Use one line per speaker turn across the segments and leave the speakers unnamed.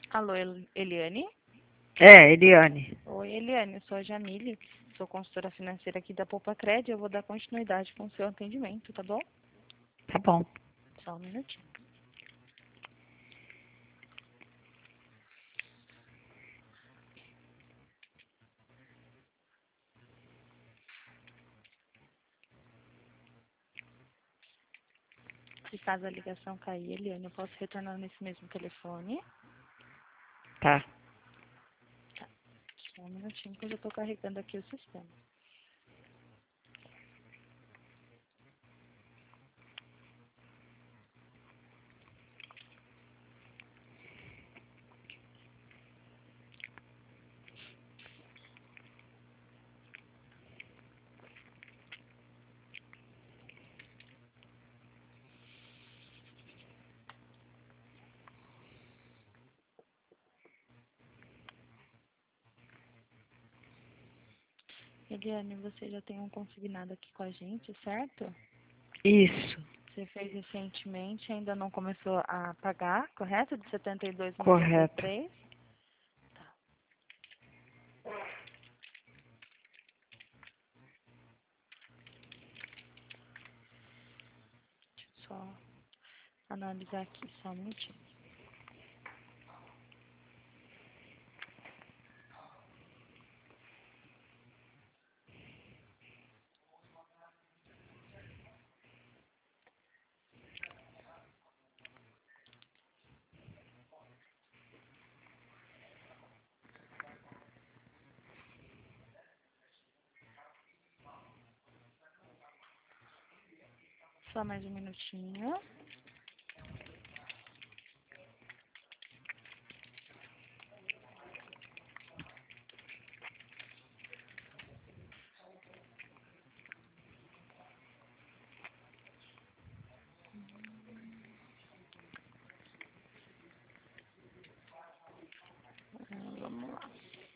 Alô, Eliane?
É, Eliane.
Oi, Eliane, eu sou a Jamile, sou consultora financeira aqui da Poupa Cred. Eu vou dar continuidade com o seu atendimento, tá bom?
Tá bom.
Só um minutinho. Se caso a ligação cair, Eliane, eu posso retornar nesse mesmo telefone?
Tá.
Tá, só um minutinho que eu já estou carregando aqui o sistema. Eliane, você já tem um consignado aqui com a gente, certo?
Isso,
Você fez recentemente, ainda não começou a pagar, correto? De
correto.
72,93. Tá. Deixa eu só analisar aqui, só um minutinho. Só mais um minutinho. Vamos lá.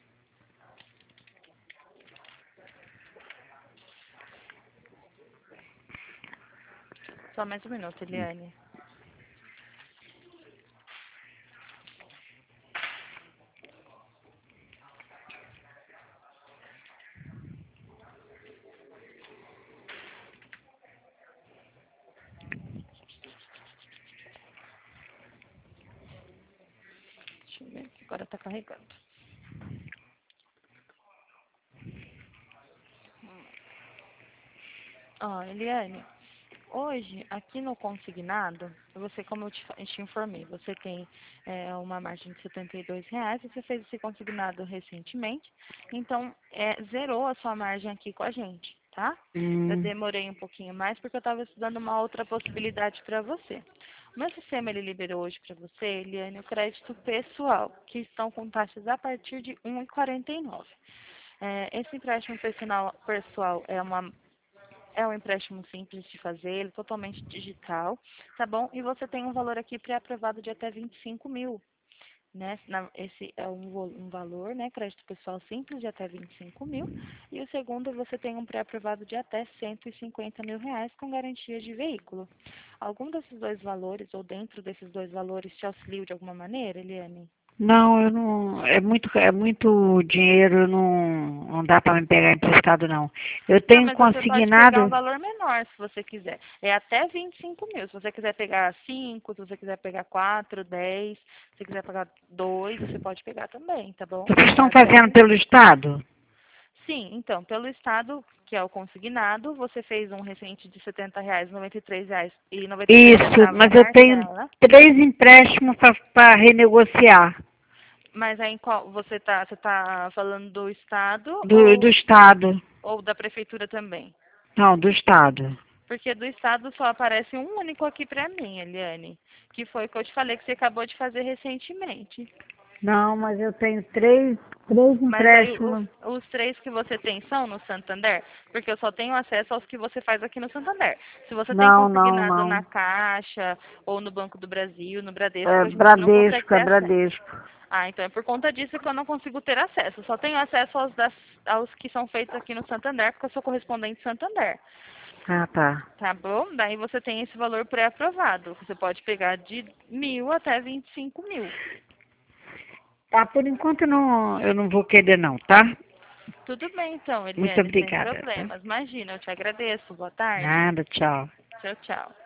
Só mais um minuto, Eliane. Deixa eu ver aqui, agora tá carregando. Ó, Eliane, hoje, aqui no consignado, você, como eu te informei, você tem uma margem de R$ 72, você fez esse consignado recentemente, então zerou a sua margem aqui com a gente, tá? Eu
Hum,
demorei um pouquinho mais porque eu estava estudando uma outra possibilidade para você. O meu sistema ele liberou hoje para você, Eliane, o crédito pessoal, que estão com taxas a partir de 1,49. Esse empréstimo pessoal é um empréstimo simples de fazer, ele é totalmente digital, tá bom? E você tem um valor aqui pré-aprovado de até 25 mil, né? Esse é um valor, né? Crédito pessoal simples de até 25 mil. E o segundo, você tem um pré-aprovado de até R$ 150.000 com garantia de veículo. Algum desses dois valores, ou dentro desses dois valores, te auxiliou de alguma maneira, Eliane?
não, eu não. É muito dinheiro, não dá para me pegar emprestado, não. Eu
Não,
tenho
mas você pode pegar um
consignado.
valor menor se você quiser. É até 25 mil. Se você quiser pegar 5, se você quiser pegar 4, 10, se você quiser pegar 2, você pode pegar também, tá bom?
Vocês
É
estão
até
fazendo
20.
pelo Estado?
Sim, então, pelo Estado, que é o consignado, você fez um recente de R$ 70, R$ 93,93
Isso,
centavos a
mas eu tenho
parcela.
3 empréstimos para renegociar
Mas aí em qual você tá falando do Estado
do Estado.
ou da prefeitura também?
Não, do Estado.
Porque do estado só aparece um único aqui pra mim, Eliane, que foi o que eu te falei que você acabou de fazer recentemente.
Não, mas eu tenho três
Mas aí
empréstimos.
os três que você tem são no Santander? Porque eu só tenho acesso aos que você faz aqui no Santander. Se você tem
Não, não,
consignado na
não.
Caixa ou no Banco do Brasil, no Bradesco,
É
a gente não consegue
Bradesco, é
ter acesso.
Bradesco.
Ah, então é por conta disso que eu não consigo ter acesso. Eu só tenho acesso aos que são feitos aqui no Santander, porque eu sou correspondente Santander.
Ah, tá.
Tá bom? Daí você tem esse valor pré-aprovado. Você pode pegar de 1.000 até 25 mil.
Tá, por enquanto não, eu não vou querer não, tá?
Tudo bem, então,
Muito
Eliane, sem
obrigada, tá?
problemas. Imagina, eu te agradeço. Boa tarde.
Nada, tchau.
Tchau, tchau.